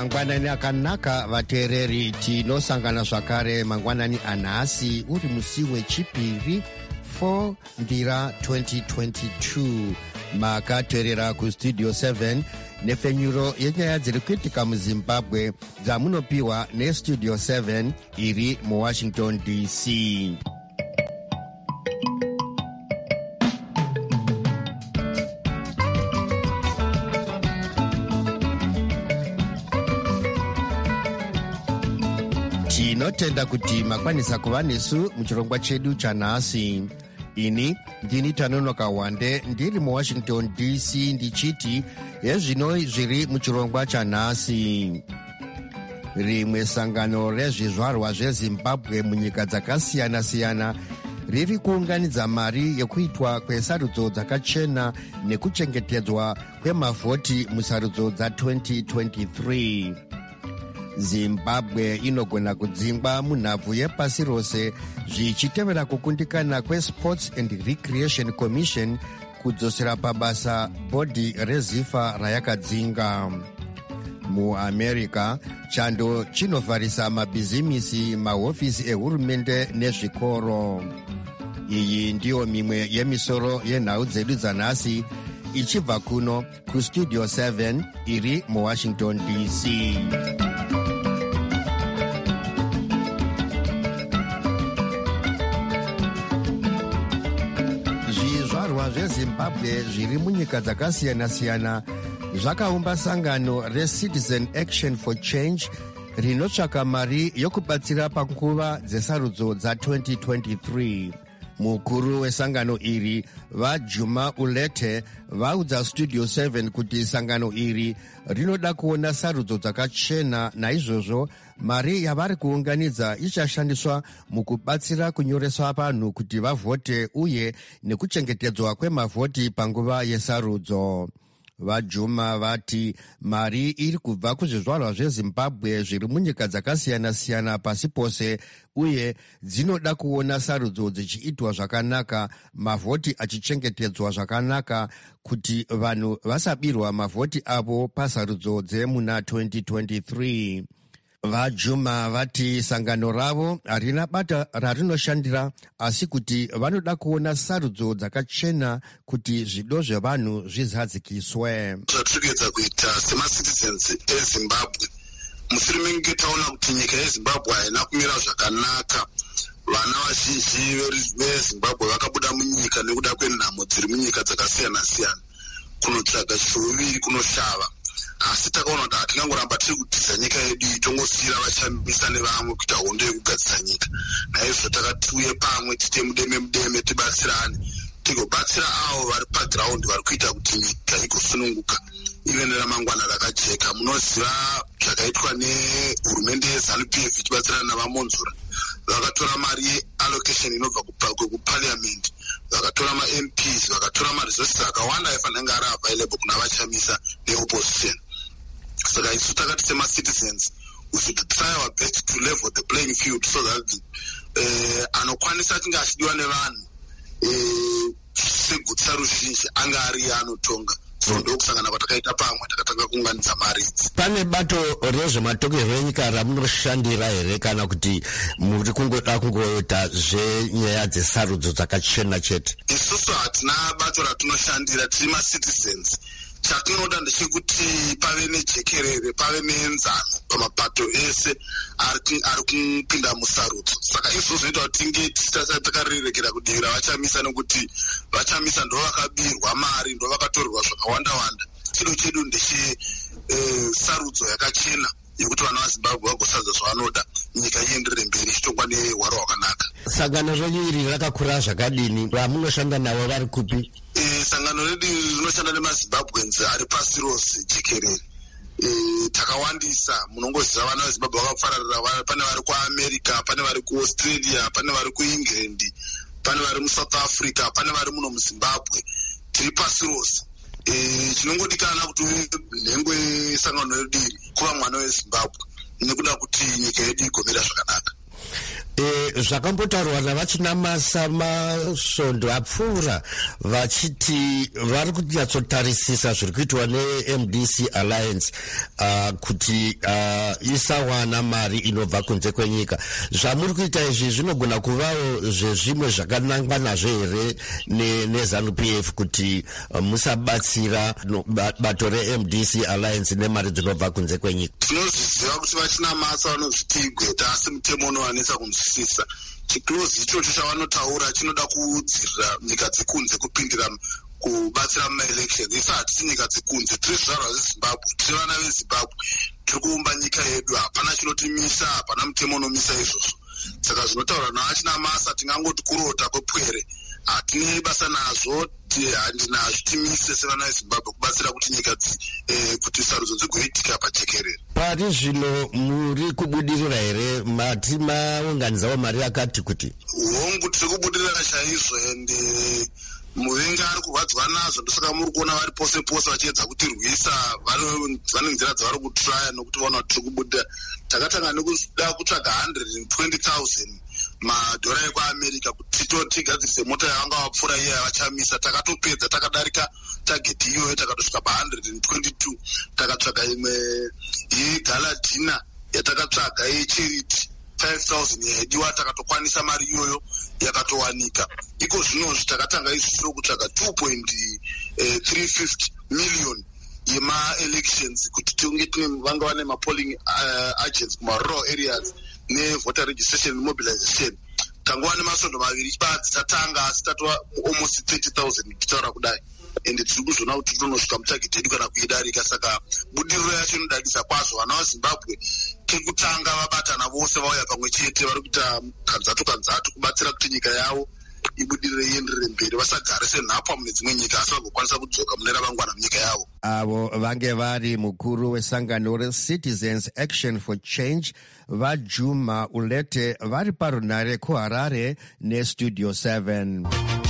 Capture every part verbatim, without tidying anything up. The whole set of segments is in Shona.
mangwanani akanaka vateereri, tinosangana zvakare mangwanani anhasi uri musi wechipiri four ndira twenty twenty-two. Makateerera kustudio seven nefenyuro yenyaya dziri kuitika muzimbabwe dzamunopiwa nestudio seven iri muwashington D C. Tinotenda kuti makwanisa kuva nesu muchirongwa chedu chanhasi. Ini ndini Tanonoka Wande ndiri muwashington D C ndichiti hezvino zviri muchirongwa chanhasi. Rimwe sangano rezvizvarwa zvezimbabwe munyika dzakasiyana-siyana riri kuunganidza mari yekuitwa kwesarudzo dzakachena nekuchengetedzwa kwemavhoti musarudzo dza twenty twenty-three. Zimbabwe inogona kudzingwa munhabvu yepasi rose zvichitevera kukundikana kweSports and Recreation Commission kudzosera pabasa bhodhi rezifa rayakadzinga. MuAmerica, chando chinovharisa mabhizimisi, mahofisi ehurumende nezvikoro. Iyi ndiyo mimwe yemisoro yenhau dzedu dzanhasi ichibva kuno kustudio seven iri muwashington D C. Zvizvarwa zvezimbabwe zviri munyika dzakasiyana-siyana zvakaumba sangano reCitizen Action for Change rinotsvaka mari yokubatsira panguva dzesarudzo dza twenty twenty-three. Mukuru wesangano iri vaJuma Ulete vaudza studio seven kuti sangano iri rinoda kuona sarudzo dzakachena, naizvozvo mari yavari kuunganidza ichashandiswa mukubatsira kunyoreswa vanhu kuti vavhote uye nekuchengetedzwa kwemavhoti panguva yesarudzo. VaJuma vati mari iri kubva kuzvizvarwa zvezimbabwe zviri munyika dzakasiyana-siyana pasi pose uye dzinoda kuona sarudzo dzichiitwa zvakanaka, mavhoti achichengetedzwa zvakanaka kuti vanhu vasabirwa mavhoti avo pasarudzo dzemuna twenty twenty-three. VaJuma vati sangano ravo harina bata rarinoshandira, asi kuti vanoda kuona sarudzo dzakachena kuti zvido zvevanhu zvizadzikiswe. Zvatirikuedza kuita semacitizens eZimbabwe, mushure menge taona kuti nyika yeZimbabwe haina kumira zvakanaka. Vana vazhinji veZimbabwe vakabuda munyika nekuda kwenhamo dziri munyika dzakasiyana-siyana, kunotsvaga chiuviri, kunoshava. Asi takaona kuti hatingangoramba tiri kutiza nyika yedu tongosiyira vashambisa nevamwe kuita hondo yekugadzisa nyika. Naizvo takati tiuye pamwe tiite mudeme mudeme tibatsirane, tigobatsira avo vari pagiraundi vari kuita kuti nyika igosununguka ive neramangwana rakajeka. Munoziva zvakaitwa nehurumende yeZANU P F ichibatsirana navamonzura, vakatora mari yeallocation inobva kuparliament, vakatora ma-M Ps, vakatora maresources akawanda aifanenge ari available kuna vachamisa neopposition. Saka isu takati sema-citizens we should try our best to level the playing field so that uh, anokwanisa achinge achidiwa nevanhu uh, segutsa ruzhinji anga ari anotonga. So ndokusangana kwatakaita pamwe takatanga kuunganidza mari idzi. Pane bato rezvematokerwo enyika ramunoshandira here kana kuti muri kungoda kungoita zvenyaya dzesarudzo dzakachena chete? Isusu hatina bato ratinoshandira, tiri ma-citizens. Chatinoda ndechekuti pave nejekerere, pave neenzano pamapato ese ari kupinda musarudzo. Saka izvo zvinoita kuti tinge takarerekera kudivira vachamisa, nekuti vachamisa ndo vakabirwa mari, ndo vakatorerwa zvakawanda-wanda. Chido chedu ndeche e, sarudzo yakachena yekuti vana vaZimbabwe vagosadza zvavanoda, nyika ienderere mberi ichitongwa nehwaro hwakanaka. Sangano renyu iri rakakura zvakadini? Vamunoshanda navo vari kupi? E, sangano redu rinoshanda nemaZimbabweans ari pasi rose jekerere. E, takawandisa, munongoziva vana veZimbabwe vakafararira, pane vari kuAmerica, pane vari kuAustralia, pane vari kuEngland, pane vari muSouth Africa, pane vari muno muZimbabwe, tiri pasi rose. E, chinongodikana kuti nhengo yesangano redu iri kuva mwana weZimbabwe nekuda kuti nyika yedu igomira zvakanaka. E, zvakambotaurwa navachinamasa masvondo apfuura vachiti vari kunyatsotarisisa zviri kuitwa ne-M D C Alliance uh, kuti uh, isawana mari inobva kunze kwenyika. Zvamuri kuita izvi zvinogona kuvawo zvezvimwe zvakanangwa nazvo here neZANU P F kuti uh, musabatsira no, bato re-M D C Alliance nemari dzinobva kunze kwenyika? Tinozviziva kuti vachinamasa vanozviti igweta, asi mutemo unowanisa kunzwisisa. Chiklozi ichocho chavanotaura chinoda kudzivirira nyika dzekunze kupindira kubatsira mumaelection. Isi hatisi nyika dzekunze, tiri zvizvarwa zveZimbabwe, tiri vana veZimbabwe, tiri kuumba nyika yedu. Hapana chinotimisa, hapana mutemo unomisa izvozvo. Saka zvinotaura navachinamasa tingangoti kurota kwepwere. Hatine basa nazvo, handinazvo timise sevana veZimbabwe kubatsira kuti nyika eh, kuti sarudzo dzigoitika pajekerere. Pari zvino muri kubudirira here? Mati maunganizawo mari yakati kuti? Hongu tiri kubudirira chaizvo, ende muvenga ari kurwadzwa nazvo, ndosaka muri kuona vari pose pose vachiedza kutirwisa. Vane nzira dzavari kutraya nokuti vaona kuti tiri kubudirira. Takatanga nekuda kutsvaga one hundred twenty thousand madhora ekuamerica kuti tigadzirise mota yavanga vapfuura iye yavachamisa. Takatopedza, takadarika tageti iyoyo, takatosvika pa one hundred twenty-two. Takatsvaga imwe yegaladhina yatakatsvaga yecharity five thousand yaidiwa, takatokwanisa mari iyoyo yakatowanika. Iko zvinozvi takatanga isusu kutsvaga two point three five zero million yema-elections kuti tinge tine vanga vane ma-polling uh, agents kuma-rural areas ne-voter registration mobilization. Tangova nemasvondo maviri badzi tatanga, asi tatova almost thirty thousand tichitaura kudai, ende tiri kuzviona kuti tonosvika mutageti yedu kana kuidarika. Saka budiriro yacho inodadisa kwazvo. Vana vaZimbabwe kekutanga vabatana vose vauya pamwe chete, vari kuita kanzatu kanzatu kubatsira kuti nyika yavo ibudirire ienderere mberi, vasagare senhapwa mune dzimwe nyika, asi vagokwanisa kudzoka mune ramangwana munyika yavo. Avo vange vari mukuru wesangano reCitizens Action for Change vaJuma Ulete vari parunare kuHarare neStudio seven.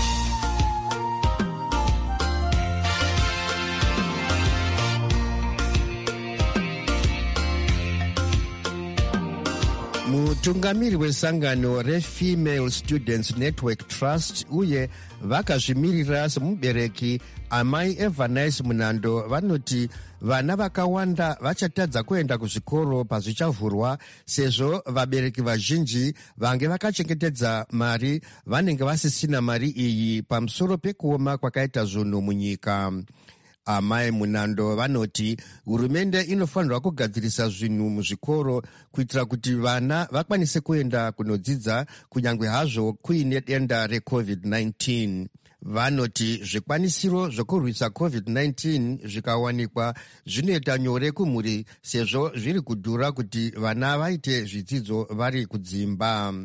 Mutungamiri wesangano reFemale Students Network Trust uye vakazvimirira semubereki amai Evanice Munando vanoti vana vakawanda vachatadza kuenda kuzvikoro pazvichavhurwa, sezvo vabereki vazhinji vange vakachengetedza mari vanenge vasisina mari iyi pamusoro pekuoma kwakaita zvinhu munyika. Amai Munando vanoti hurumende inofanirwa kugadzirisa zvinhu muzvikoro kuitira kuti vana vakwanise kuenda kunodzidza kunyange hazvo kuine denda reCovid nineteen. Vanoti zvikwanisiro zvokurwisa COVID nineteen zvikawanikwa zvinoita nyore kumhuri, sezvo zviri kudhura kuti vana vaite zvidzidzo vari kudzimba.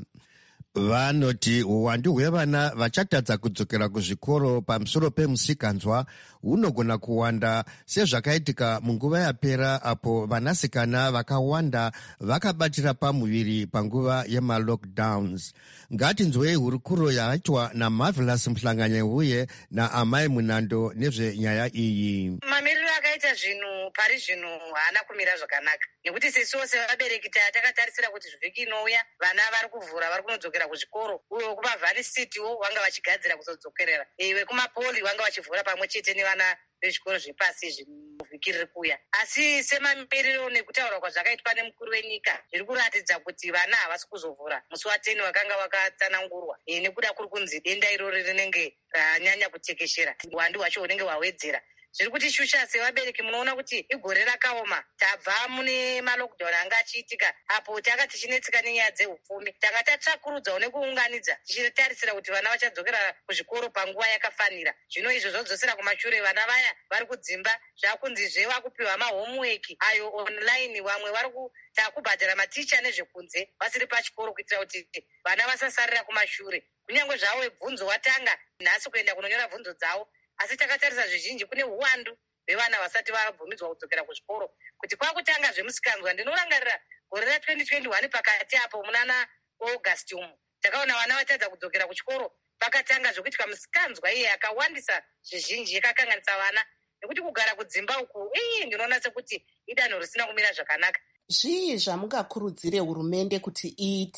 Vanoti uwandu hwevana vachatadza kudzokera kuzvikoro pamusoro pemusikanzwa hunogona kuwanda sezvakaitika munguva yapera, apo vanasikana vakawanda vakabatira pamuviri panguva yema-lockdowns. Ngatinzwei hurukuro yaitwa naMarvelous Mhlanganyauye naamai Munando nezvenyaya iyi. Mamiriro akaita zvinhu pari zvinhu haana kumira zvakanaka, nekuti sesuwo sevabereki takatarisira kuti zvivhiki inouya vana vari kuvhura, vari kunodzokera kuzvikoro. Uyo kumaValley Citywo vanga vachigadzira kuzodzokerera, iwe kumapoli vanga vachivhura pamwe chete nevana vezvikoro zvepasi zvivhiki riri kuuya. Asi semamiriro nekutaura kwazvakaitwa nemukuru wenyika zviri kuratidza kuti vana havasi kuzovhura musi wateni wakanga wakatsanangurwa, nekuda kuri kunzi denda irori rinenge ranyanya kutekeshera, uwandu hwacho hunenge hwawedzera. Zviri kuti shusha sevabereki, munoona kuti igore rakaoma, tabva mune malockdown anga achiitika, apo taka tichinetsika nenyaya dzehupfumi, tanga tatsvakurudzawo nekuunganidza tichitarisira kuti vana vachadzokera kuzvikoro panguva yakafanira. Zvino izvo zvodzosera kumashure, vana vaya vari kudzimba zvakunzizve vakupiwa mahomework ayo online, vamwe vari kubhadhara maticha nezvekunze vasiri pachikoro, kuitira kuti vana vasasarira kumashure. Kunyange zvavo bvunzo watanga nhasi kuenda kunonyora bvunzo dzavo, asi takatarisa zvizhinji kune uwandu hwevana vasati vabvumidzwa kudzokera kuzvikoro. Kuti kwakutanga zvemusikanzwa, ndinorangarira gore ra-twenty twenty-one pakati apo munana August umu, takaona vana vatadza kudzokera kuchikoro, pakatanga zvokuitika musikanzwa iye akawandisa zvizhinji, yakakanganisa vana, nekuti kugara kudzimba uku ii ndinoona sekuti idanho risina kumira zvakanaka. Zvii zvamungakurudzire hurumende kuti iite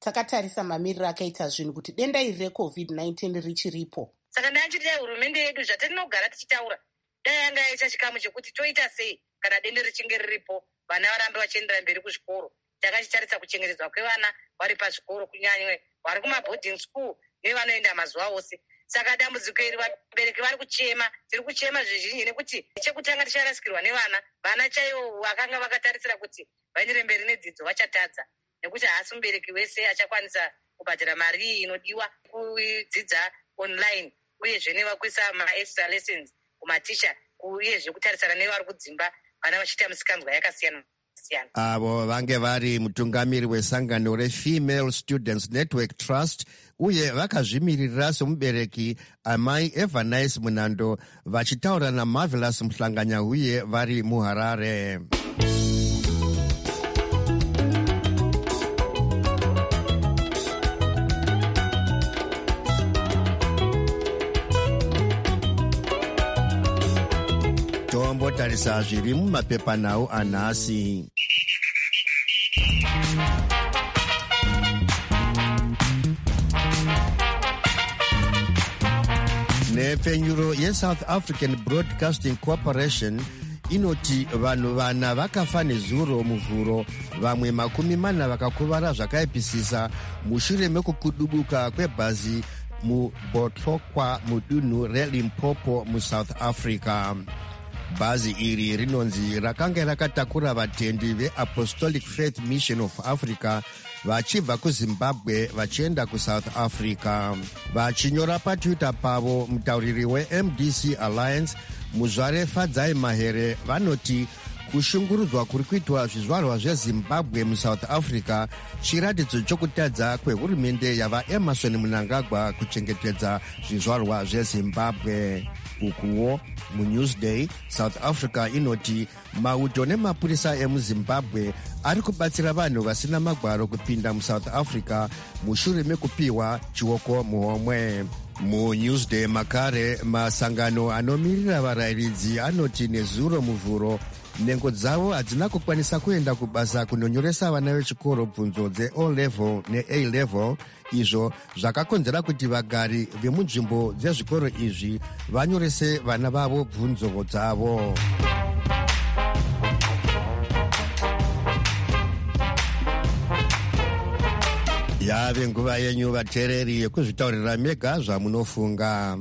takatarisa mamiriro akaita zvinhu kuti denda iri recovid nineteen richiripo. Saka ndanjiti dai hurumende yedu zvatinogara tichitaura dai yanga yaita chikamu chekuti toita sei kana denda richinge riripo vana varambe vachiendera mberi kuzvikoro. Takachitarisa kuchengetedzwa kwevana vari pazvikoro kunyanya vari kumaboarding school nevanoenda mazuva ose. Saka dambudziko iri vabereki vari kuchema, tiri kuchema zvizhinji nekuti chekutanga ticharasikirwa nevana, vana chaivo vakanga vakatarisira kuti vaendere mberi nedzidzo vachatadza nekuti haasi mubereki wese achakwanisa kubhadhara mari iyi inodiwa kudzidza online uyezve nevakuisa ma-extra lessons kumaticha uyezve kutarisana nevari kudzimba vana vachiita misikanzwa yakasiyana siyana. Avo vange vari mutungamiri wesangano reFemale Students Network Trust uye vakazvimirira somubereki amai Evanice Munando vachitaura naMarvelous Muhlanganya uye vari muHarare. Tombotarisa zviri mumapepanhau anhasi. Nepfenyuro yeSouth African Broadcasting Corporation inoti vanhu vana vakafa nezuro muvhuro, vamwe makumi mana vakakuvara zvakaipisisa mushure mekukudubuka kwebhazi muBotlokwa mudunhu reLimpopo muSouth Africa. Bhazi iri rinonzi rakanga rakatakura vatendi veApostolic Faith Mission of Africa vachibva kuZimbabwe vachienda kuSouth Africa. Vachinyora patwitter pavo, mutauriri weM D C Alliance Muzvare Fadzai Mahere vanoti kushungurudzwa kuri kuitwa zvizvarwa zveZimbabwe muSouth Africa chiratidzo chokutadza kwehurumende yavaEmerson Mnangagwa kuchengetedza zvizvarwa zveZimbabwe. Ukuwo muNewsday, South Africa inoti mauto nemapurisa emuZimbabwe ari kubatsira vanhu vasina magwaro kupinda muSouth Africa mushure mekupiwa chioko muhomwe. MuNewsday makare, masangano anomirira varayiridzi anoti nezuro muvhuro nhengo dzavo hadzina kukwanisa kuenda kubasa kunonyoresa vana vechikoro bvunzo dze-O level ne-A level, izvo zvakakonzera kuti vagari vemunzvimbo dzezvikoro izvi vanyorese vana vavo bvunzo dzavo. Yave nguva yenyu vateereri yekuzvitaurira mega zvamunofunga.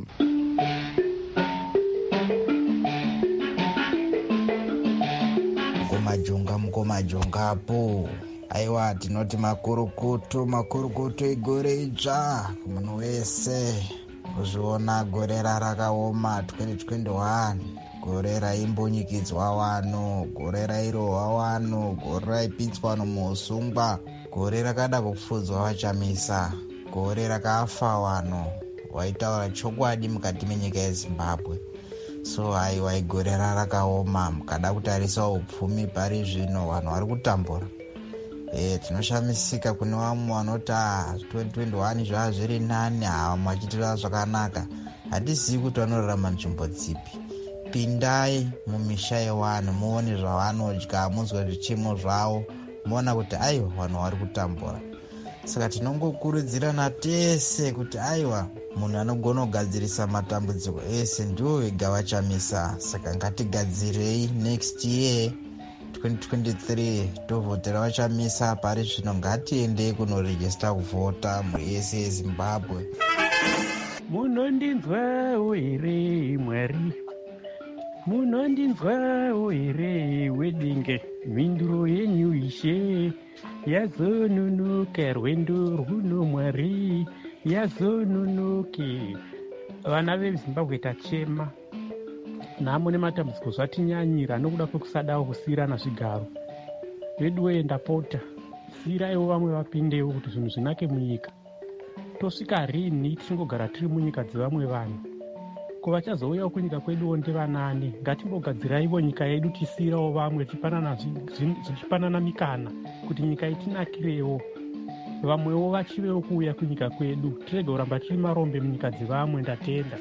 Majonga mukomajongapo, aiwa tinoti makurukutu makurukutu igore idzva munhu wese kuzviona gore rakaoma twenty twenty-one, gore raimbonyikidzwa wano, gore rairohwa wano, gore raipinzwa nomuusungwa, gore rakada kupfudzwa vachamisa, gore rakafa wano, waitaura chokwadi mukati menyika yeZimbabwe. So aiwa igore rakaoma, mukada kutarisa upfumi pari zvino vanhu vari kutambura. E, tinoshamisika kune vamwe vanoti twenty twenty-one zvava zviri nani, havamwe vachitora zvakanaka. Hatizivi kuti vanorarama nzvimbo dzipi. Pindai mumisha yevanhu muone zvavanodya, munzwe zvichemo zvavo, muona kuti aiwa vanhu vari kutambura. Saka tinongokurudzirana tese kuti aiwa munhu anogona kugadzirisa matambudziko ese ndiwo vega vachamisa. Saka ngatigadzirei next year twenty twenty-three tovhotera vachamisa pari zvino. Ngatiendei kunoregista kuvhota mhuri yese yeZimbabwe. Munondinzwawo here Mwari, munondinzwawo here Wedinge, mhinduro yenyu Ishe yazononoka, rwendo rwuno Mwari yazononoke. Vana veZimbabwe tachema, nhamo nematambudziko zvatinyanyira nokuda kwekusadawo kusiyirana zvigaro. Veduwe ndapota siyiraiwo vamwe vapindewo kuti zvinhu zvinake munyika. Tosvika rini tichingogara tiri munyika dzevamwe vanhu? Ko vachazouyawo kunyika kweduwo ndevanani? Ngatimbogadziraiwo nyika yedu tisiyirawo vamwe, tichipanana mikana kuti nyika itinakirewo. Vamwewo vachivewo kuuya kunyika kwedu, tirege kuramba tiri marombe munyika dzevamwe. Ndatenda.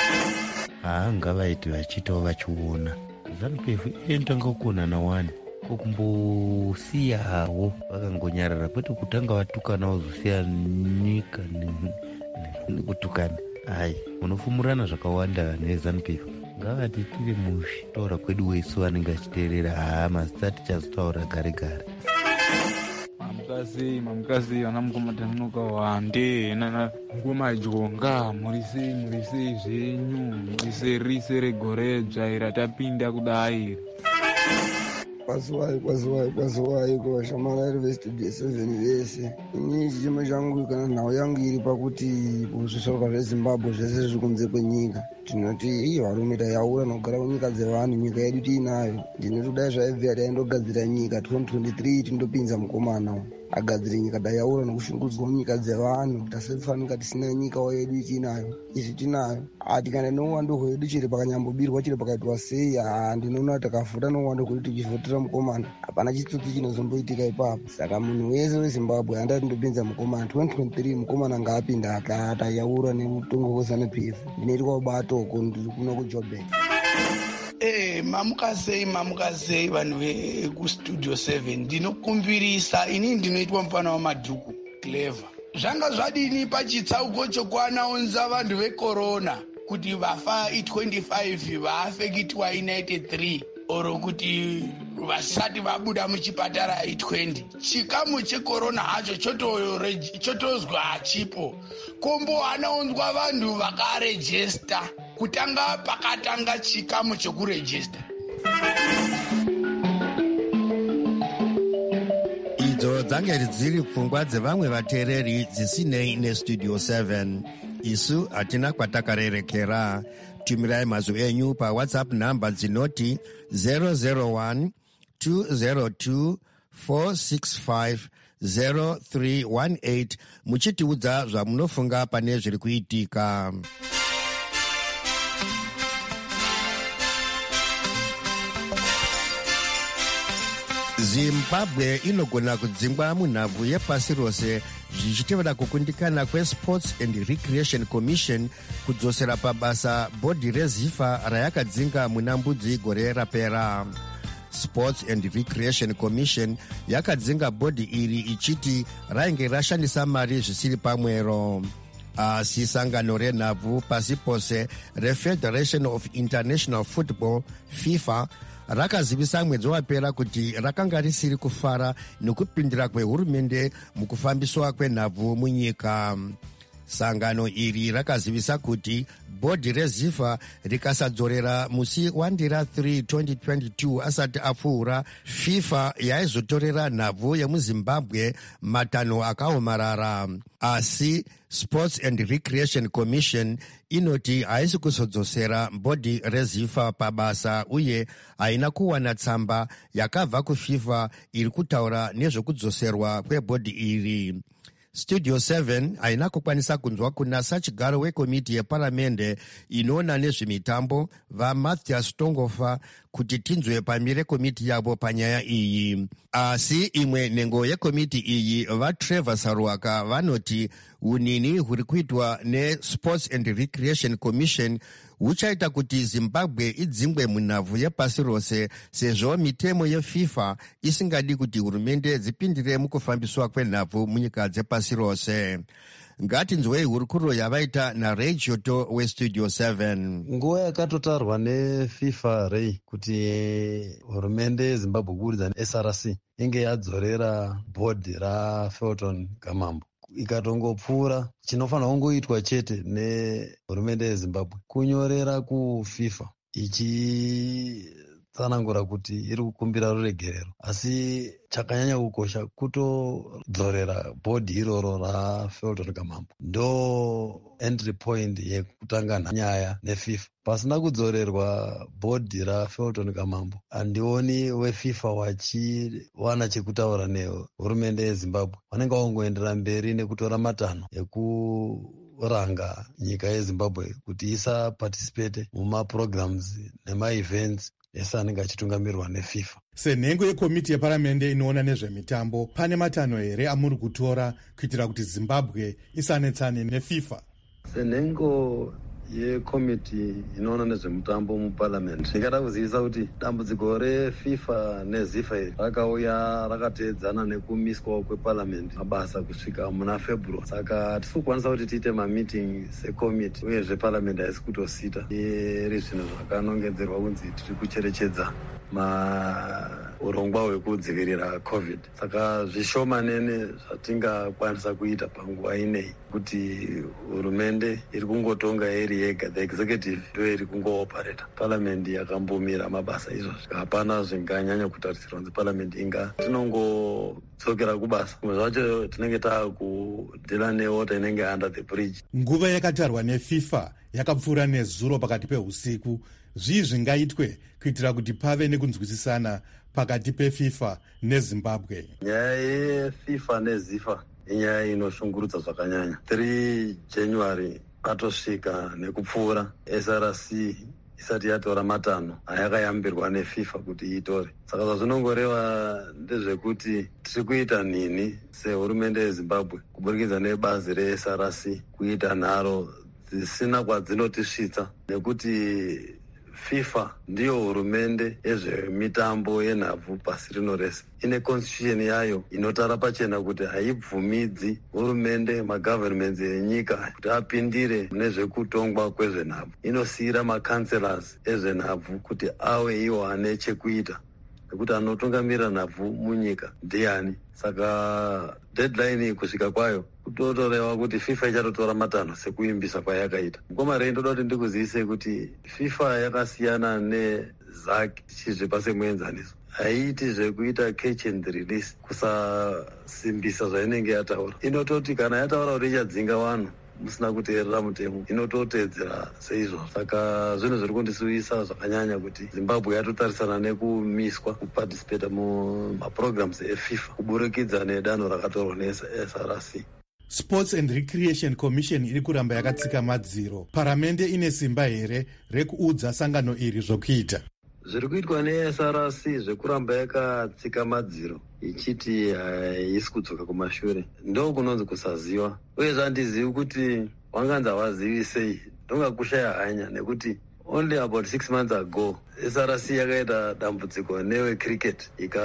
Haa, ngavaiti vachitawo vachiona. ZANU-P F enda ngokuna na wani kumbosiyawo vakangonyarara, kwete kutanga vatukana vazosiya nyika nekutukana. Hai, munofumurana zvakawanda neZANU P F. Ngavati tiri muzvitaura kwedu weisu vanenge vachiteerera. Haa, mazita tichazotaura gare gare. Mamukasi, mamukasi, vana mukomatanuka wande nana ngomajonga murise murise zvenyu murise rise regore dzvaira tapinda kudai. Kwaziwai kwaziwai kwaziwai kuvashamwari vestudio seven vese. Ini chichemo changu kana nhau yangu iri pakuti kuzvisauka zveZimbabwe zvese zviri kunze kwenyika. Tinoti iyo varume tayaura nogara kunyika dzevanhu, nyika yedu tiinayo. Ndinoti kudai zvaibvira taindogadzira nyika twenty twenty-three tindopinza mukomana agadzire nyika tayaura nokushungudzwa munyika dzevanhu. Tasefanika tisina nyika yedu tinayo, izvi tinayo. Tikana nouwando hwedu chiri pakanyambobirwa chiri pakaitwa sei, ndinoona takafuta nouwando hwedu tichivhotera mukomana hapana chitsotsi chinozomboitika ipapo. Saka munhu wese weZimbabwe andati ndopinza mukomana twenty twenty-three mukomana ngaapinda atayaura nemutongo weZANU P F. Ndinoti kwabatoko ndiri kuno kuJoburg. Eh, mamukasei mamukasei vanhu vekustudio seven, ndinokumbirisa ini ndinoitwa mufana wamadhuku Clever. Zvanga zvadini pachitsauko chokuanaunza vanhu vekorona kuti vafa i25 vafe kitwa i93 oro kuti vasati vabuda muchipatara i20. Chikamu chekorona hacho chotozwa hachipo. Kombo anaunzwa vanhu vakarejesta kutanga pakatanga chikamu chekurejesta. Idzo dzange dziri pfungwa dzevamwe vateereri dzisinei nestudio seven. Isu hatina kwatakarerekera. Tumirai mazwi enyu paWhatsApp namba dzinoti zero zero one two zero two four six five zero three one eight muchitiudza zvamunofunga pane zviri kuitika. Zimbabwe inogona kudzingwa munhabvu yepasi rose zvichitevera kukundikana kweSports and Recreation Commission kudzosera pabasa bhodhi reZIFA rayakadzinga muna Mbudzi gore rapera. Sports and Recreation Commission yakadzinga bhodhi iri ichiti rainge rashandisa mari zvisiri pamwero. Asi sangano renhabvu pasi pose reFederation of International Football FIFA rakazivisa mwedzi wapera kuti rakanga risiri kufara nekupindira kwehurumende mukufambiswa kwenhabvu munyika. Sangano iri rakazivisa kuti bhodhi reZIFA rikasadzorera musi wandira three twenty twenty-two asati apfuura, FIFA yaizotorera nhabvu yemuZimbabwe matanho akaomarara. Asi Sports and Recreation Commission inoti haisi kuzodzosera bhodhi reZIFA pabasa uye haina kuwana tsamba yakabva kuFIFA iri kutaura nezvekudzoserwa kwebhodhi iri. Studio seven haina kukwanisa kunzwa kuna sachigaro wekomiti yeparamende inoona nezvemitambo vaMathias Tongofa kuti tinzwe pamire komiti yavo panyaya iyi. Asi imwe nhengo yekomiti iyi vaTrevor Saruwaka vanoti unini huri kuitwa neSports and Recreation Commission huchaita kuti Zimbabwe idzingwe munhabvu yepasi rose sezvo mitemo yeFIFA isingadi kuti hurumende dzipindire mukufambiswa kwenhabvu munyika dzepasi rose. Ngatinzwei hurukuro yavaita naRay Choto weStudio seven. Nguva yakatotarwa neFIFA Ray kuti hurumende yeZimbabwe kubudikidza neS R C inge yadzorera bhodhi raFelton Gamambo. Ikatongopfuura chinofanira kungoitwa chete nehurumende yeZimbabwe kunyorera kuFIFA ichitsanangura kuti iri kukumbira ruregerero, asi chakanyanya kukosha kutodzorera bhodhi iroro raFelton Gamambo. Ndo entry point yekutanga nyaya neFIFA. Pasina kudzorerwa bhodhi raFelton Gamambo, handioni weFIFA wachiwana chekutaura nehurumende yeZimbabwe. Vanenge vangoendera mberi nekutora matanho ekuranga nyika yeZimbabwe kuti isa participate mumaprograms nemaevents ese anenge achitungamirirwa neFIFA. Senhengo yekomiti yeparamende inoona nezvemitambo, pane matanho here amuri kutora kuitira kuti Zimbabwe isanetsane neFIFA? Senhengo yekomiti inoona nezvemutambo muparliament ndingada kuzivisa kuti dambudziko refifa nezifa iri rakauya rakateedzana nekumiswawo kweparliament mabasa kusvika muna february. Saka tisi kukwanisa kuti tiite mameeting sekomiti uyezve parliament haisi kutosita iri zvinhu zvakanongedzerwa kunzi tiri kucherechedza maurongwa hwekudzivirira covid. Saka zvishomanene zvatingakwanisa kuita panguva inei kuti hurumende iri kungotonga iri yega, the executive ndo iri kungoopareta. Parliament yakambomira mabasa izvozvi, hapana zvinganyanya kutarisirwa kunzi parliament inga tinongodzokera kubasa. Zvimwe zvacho tinenge taakudhila newater inenge under the bridge. Nguva yakatarwa nefifa yakapfuura nezuro pakati peusiku. Zvii zvingaitwe kuitira kuti pave nekunzwisisana pakati pefifa nezimbabwe? Nyaya yefifa nezifa inyaya inoshungurudza zvakanyanya. three January atosvika nekupfuura S R C isati yatora matanho ayakayambirwa nefifa kuti itore. Saka zvazvinongoreva ndezvekuti tiri kuita nhini sehurumende yezimbabwe kuburikidza nebazi re-S R C kuita nharo dzisina kwadzinotisvitsa, nekuti FIFA ndiyo hurumende yezvemitambo yenhabvu pasi rino rese. Ine constitution yayo inotara pachena kuti haibvumidzi hurumende magovernments enyika kuti apindire nezvekutongwa kwezvenhabvu. Inosiyira macancelors ezvenhabvu kuti ave iwo ane chekuita, nekuti anotungamira nhabvu munyika ndiani. Saka deadline kusvika kwayo kutotoreva kuti FIFA ichatotora matanho sekuimbisa kwayakaita. Mukomarei ndoda kuti ndikuzivise kuti FIFA yakasiyana nezaki tichizvipa semuenzaniso. Haiiti zvekuita catch and release, kusasimbisa zvainenge yataura. Inototi kana yataura kuti ichadzinga vanhu musina kuteerera mutemo, inototeedzera seizvozvo. Saka zvinhu zviri kundisuvisa zvakanyanya kuti Zimbabwe yatotarisana nekumiswa kuparticipate mumaprograms efifa kuburikidza nedanho rakatorwa ne-S R C. Sports and Recreation Commission iri kuramba yakatsika madziro. Paramende ine simba here rekuudza sangano iri zvokuita? Zviri kuitwa ne-S R C zvekuramba yakatsika madziro ichiti haisi uh, kudzoka kumashure ndo kunonzi kusaziva. Uye zvandizivi kuti wanganzi havazivi sei, ndongakushaya hanya, nekuti only about six months ago S R C yakaita dambudziko newecricket,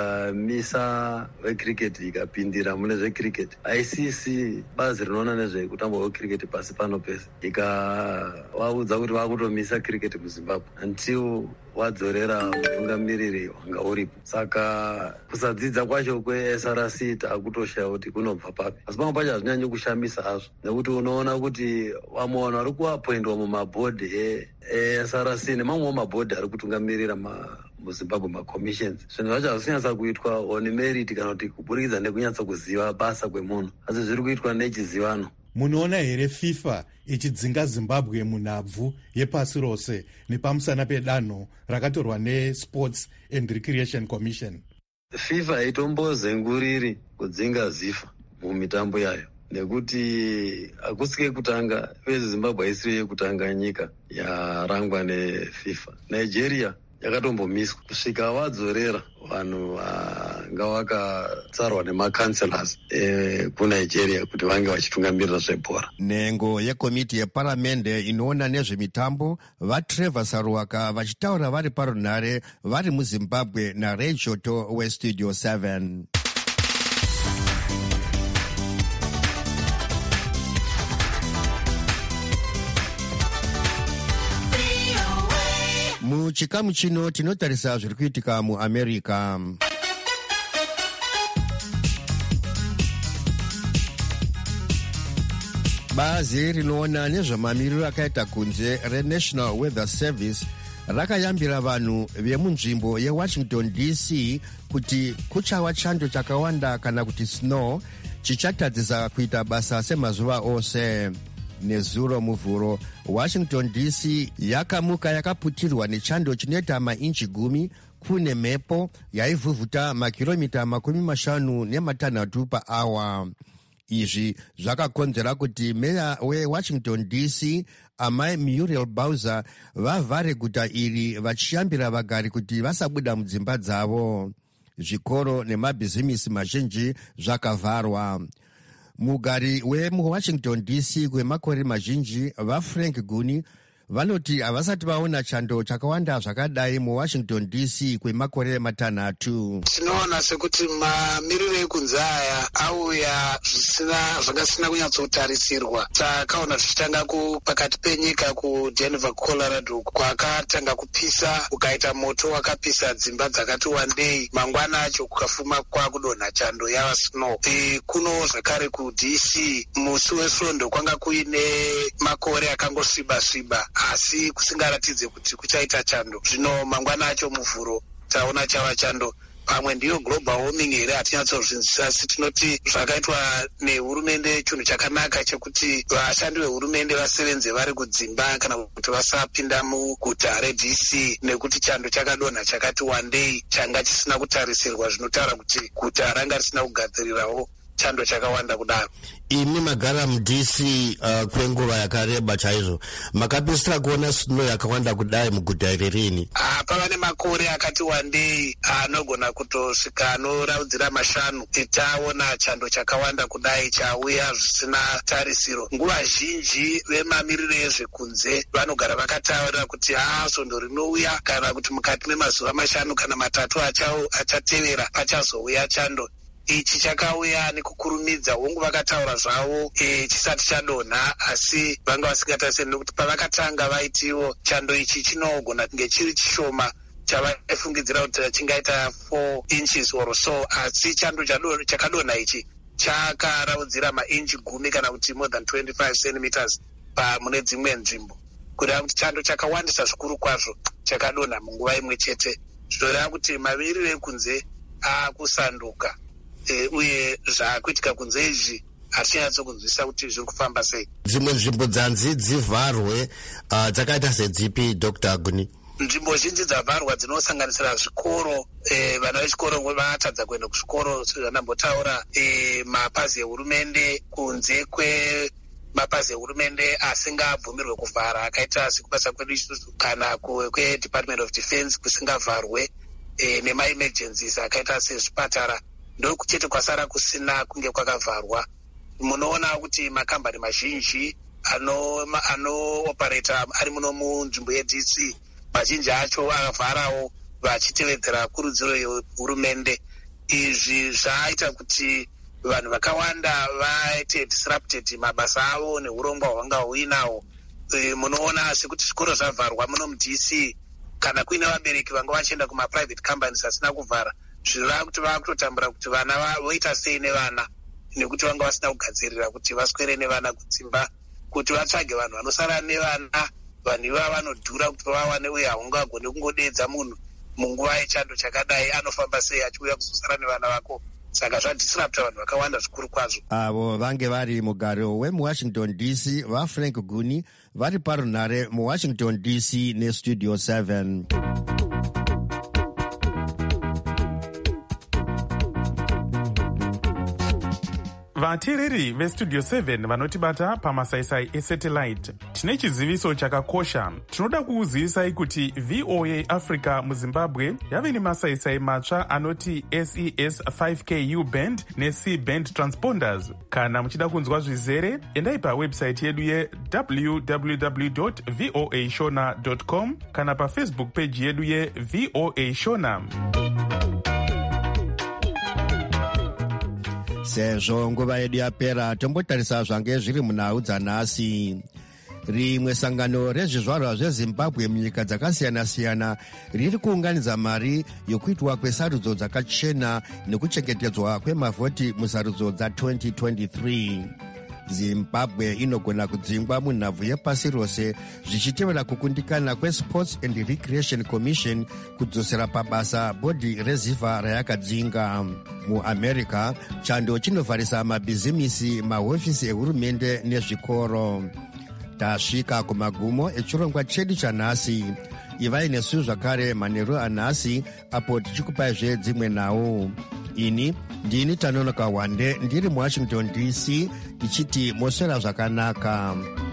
ikamisa wecricket ikapindira mune zvecricket. I C C bazi rinoona nezvekutamba kwecricket pasi pano pese ikavaudza kuti vakutomisa cricket muZimbabwe until wadzorera mutungamiriri wanga uripo. Saka kusadzidza kwacho kwe-S R C takutoshaya kuti kunobva papi. Asi pamwe pacho hazvinyanyi kushamisa hazvo, nekuti unoona kuti vamwe vanhu vari kuapoindwa mumabhodhi e-S R C nemamwewo mabhodhi ari kutungamirira ma muZimbabwe macommissions. Zvinhu zvacho hazvinyatsa kuitwa on merit kana kuti kuburikidza nekunyatsa kuziva basa kwemunhu, asi zviri kuitwa nechizivano. Munoona here FIFA ichidzinga Zimbabwe munhabvu yepasi rose nepamusana pedanho rakatorwa neSports and Recreation Commission? FIFA haitombozenguriri kudzinga zifa mumitambo yayo, nekuti hakusike kutanga vezimbabwe haisiri yekutanga nyika yarangwa nefifa. Nigeria yakatombomiswa kusvika vadzorera vanhu vanga vakatsarwa nemacancelors e, kunigeria kuti vange vachitungamirira zvebhora. Nhengo yekomiti yeparamende inoona nezvemitambo vaTrevor Saruwaka vachitaura vari parunhare vari muZimbabwe naRay Joto weStudio seven. Muchikamu chino tinotarisa zviri kuitika muAmerica. Bazi rinoona nezvemamiriro akaita kunze reNational Weather Service rakayambira vanhu vemunzvimbo yeWashington D C kuti kuchawa chando chakawanda kana kuti snow chichatadzisa kuita basa semazuva ose. Nezuro muvhuro Washington D C yakamuka yakaputirwa nechando chinoita mainchi gumi kune mhepo yaivhuvhuta makiromita makumi mashanu nematanhatu paawa. Izvi zvakakonzera kuti meya weWashington D C amai Muriel Bowser vavhare guta iri vachiyambira vagari kuti vasabuda mudzimba dzavo. Zvikoro nemabhizimisi mazhinji zvakavharwa. Mugari wemuWashington D C kwemakore mazhinji vaFrank Guni vanoti havasati vaona chando chakawanda zvakadai muwashington D C kwemakore matanhatu. Tinoona sekuti mamiriro ekunze aya auya zvisina zvakasina kunyatsotarisirwa. Takaona zvichitanga pakati penyika kuDenver, Colorado, kwakatanga kupisa, kukaita moto wakapisa dzimba dzakati wandei. Mangwana acho kukafuma kwakudonha chando yava snow. E, kuno zvakare kuD C musi wesvondo kwanga kuine makore akangosviba sviba, asi kusingaratidze kuti kuchaita chando. Zvino mangwana acho muvhuro taona chava chando. Pamwe ndiyo global warming here hatinyatsozvinzwisisa, asi tinoti zvakaitwa nehurumende chinhu chakanaka chekuti vashandi vehurumende vasevenze vari kudzimba kana kuti vasapinda muguta reD C, nekuti chando chakadonha chakati wandei changa chisina kutarisirwa, zvinotaura kuti guta ranga risina kugadzirirawo chando chakawanda kudaro. Imi magara muD C uh, kwenguva yakareba chaizvo, makapedzisira kuona snow yakawanda kudai muguta iri rini? Ah, pava nemakore akati wandei anogona kutosvika anoraudzira mashanu titaona chando chakawanda kudai chauya zvisina tarisiro. Nguva zhinji vemamiriro ezvekunze vanogara vakataura kuti haa svondo rinouya kana kuti mukati memazuva mashanu kana matatu achatevera pachazouya chando. Ichi chakauya nekukurumidza, hongu vakataura zvavo e, chisati chadonha, asi vanga vasingatarisiri nekuti pavakatanga vaitiwo chando ichi chinogona kunge chiri chishoma chavaifungidzira kuti chingaita four inches or so, asi chando chakadonha ichi chakaraudzira mainchi gumi kana kuti more than twenty-five centimeters pamune dzimwe nzvimbo, kureva kuti chando chakawandisa zvikuru kwazvo chakadonha munguva imwe chete. Zvinoreva kuti maviriro ekunze akusanduka. E, uye zvakuitika kunze izvi hatinyatsokunzwisisa kuti zviri kufamba sei. Dzimwe nzvimbo dzanzi dzivharwe uh, dzakaita sedzipi Doctor Guni? Nzvimbo zhinji dzavharwa dzinosanganisira zvikoro, e, vana vechikoro vatadza kuenda kuzvikoro. Vanambotaura e, mapazi ehurumende kunze kwe mapazi ehurumende asingabvumirwe kuvhara akaita sekubasa kwedu isusu kana kweDepartment of Defense kusingavharwe, e, nema-emergencies akaita sezvipatara ndokuchete kwasara kusina kunge kwakavharwa. Munoona kuti makambani mazhinji ano-operata ano ari muno munzvimbo yeD C, mazhinji acho akavharawo vachitevedzera kurudziro yehurumende. Izvi zvaita kuti vanhu vakawanda vaite disrupted mabasa avo neurongwa hwanga huinawo. E, munoona sekuti zvikoro zvavharwa muno muD C, kana kuine vabereki vanga vachienda kuma-private companies asina kuvhara, zvirava kuti vakutotambura kuti vana voita sei nevana, nekuti vanga vasina kugadzirira kuti vaswere nevana kudzimba, kuti vatsvage vanhu vanosara nevana. Vanhu ivava vanodhura kuti vawane, uye haungagone kungodedza munhu munguva yechando chakadai, anofamba sei achiuya kuzosara nevana vako. Saka zvadisrupta vanhu vakawanda zvikuru kwazvo. Avo vange vari mugaro wemuwashington D C vaFrank Guni vari parunhare muwashington D C nestudio seven. vateereri vestudio seven vanotibata pamasaisai esatellite, tine chiziviso chakakosha. Tinoda kukuzivisai kuti V O A Africa muZimbabwe yave nemasaisai matsva anoti S E S five K U band neC band transponders. Kana muchida kunzwa zvizere, endai pawebsite yedu ye w w w dot v o a shona dot com kana pafacebook page yedu ye V O A Shona. Sezvo nguva yedu yapera, tombotarisa zvange zviri munhau dzanhasi. Rimwe sangano rezvizvarwa zveZimbabwe munyika dzakasiyana-siyana riri kuunganidza mari yokuitwa kwesarudzo dzakachena nekuchengetedzwa kwemavhoti musarudzo dza-twenty twenty-three. Zimbabwe inogona kudzingwa munhabvu yepasi rose zvichitevera kukundikana kweSports and Recreation Commission kudzosera pabasa bhodhi rezivha rayakadzinga. MuAmerica, chando chinovharisa mabhizimisi, mahofisi ehurumende nezvikoro. Tasvika kumagumo echirongwa chedu chanhasi. Ivai nesu zvakare manheru anhasi, apo tichikupaizve dzimwe nhau. Ini ndini Tanonoka Wande ndiri muWashington D C, tichiti moswera zvakanaka.